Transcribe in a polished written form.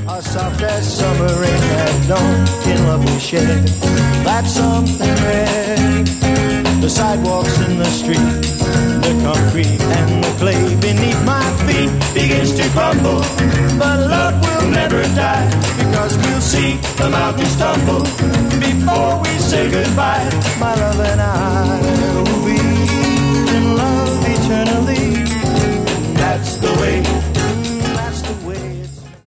are soft as summer rain, that dawn in love we share. That's something rare. The sidewalks in the street, the concrete and the clay beneath my feet begins to crumble, but love will never die, because we'll see the mountains tumble before we say goodbye, my love and I.